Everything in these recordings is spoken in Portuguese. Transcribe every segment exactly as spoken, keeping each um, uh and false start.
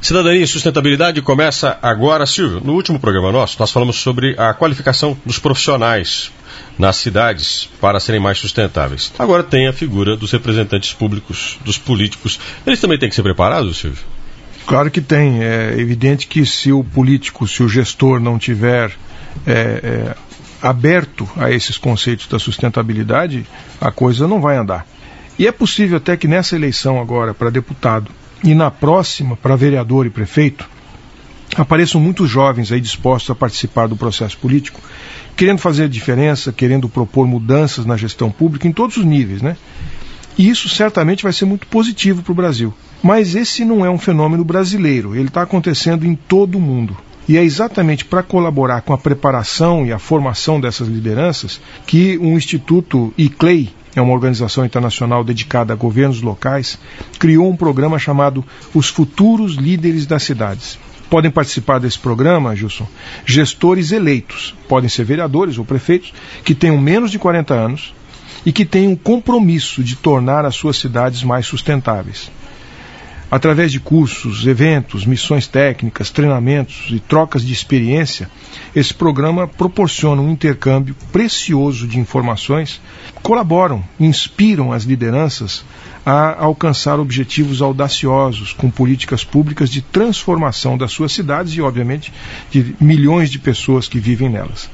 Cidadania e Sustentabilidade começa agora. Silvio, no último programa nosso, nós falamos sobre a qualificação dos profissionais nas cidades para serem mais sustentáveis. Agora tem a figura dos representantes públicos, dos políticos. Eles também têm que ser preparados, Silvio? Claro que tem. É evidente que se o político, se o gestor não tiver é, é, aberto a esses conceitos da sustentabilidade, a coisa não vai andar. E é possível até que nessa eleição agora para deputado e na próxima para vereador e prefeito, apareçam muitos jovens aí dispostos a participar do processo político, querendo fazer a diferença, querendo propor mudanças na gestão pública em todos os níveis, né? E isso certamente vai ser muito positivo para o Brasil. Mas esse não é um fenômeno brasileiro, ele está acontecendo em todo o mundo. E é exatamente para colaborar com a preparação e a formação dessas lideranças que o Instituto I C L E I, é uma organização internacional dedicada a governos locais, criou um programa chamado Os Futuros Líderes das Cidades. Podem participar desse programa, Gilson, gestores eleitos, podem ser vereadores ou prefeitos, que tenham menos de quarenta anos e que tenham um compromisso de tornar as suas cidades mais sustentáveis. Através de cursos, eventos, missões técnicas, treinamentos e trocas de experiência, esse programa proporciona um intercâmbio precioso de informações, colaboram, inspiram as lideranças a alcançar objetivos audaciosos com políticas públicas de transformação das suas cidades e, obviamente, de milhões de pessoas que vivem nelas.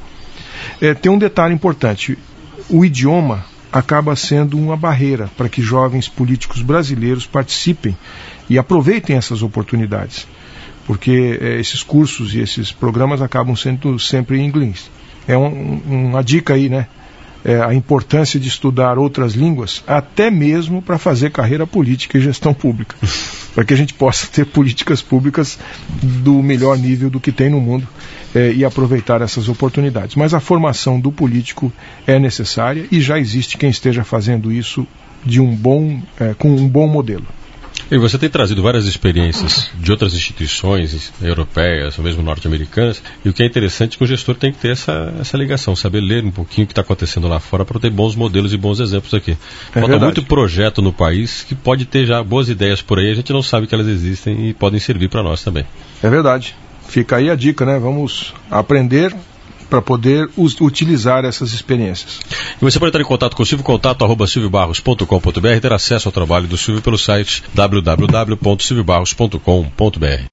É, tem um detalhe importante: o idioma acaba sendo uma barreira para que jovens políticos brasileiros participem e aproveitem essas oportunidades, porque é, esses cursos e esses programas acabam sendo sempre em inglês. É um, uma dica aí, né? É, a importância de estudar outras línguas, até mesmo para fazer carreira política e gestão pública, para que a gente possa ter políticas públicas do melhor nível do que tem no mundo é, e aproveitar essas oportunidades. Mas a formação do político é necessária e já existe quem esteja fazendo isso de um bom, é, com um bom modelo. E você tem trazido várias experiências de outras instituições europeias, ou mesmo norte-americanas, e o que é interessante é que o gestor tem que ter essa, essa ligação, saber ler um pouquinho o que está acontecendo lá fora para ter bons modelos e bons exemplos aqui. É Falta muito projeto no país que pode ter já boas ideias por aí, a gente não sabe que elas existem e podem servir para nós também. É verdade. Fica aí a dica, né? Vamos aprender para poder utilizar essas experiências. E você pode entrar em contato com o Silvio, contato arroba silvio barros ponto com ponto b r, ter acesso ao trabalho do Silvio pelo site w w w ponto silvio barros ponto com ponto b r.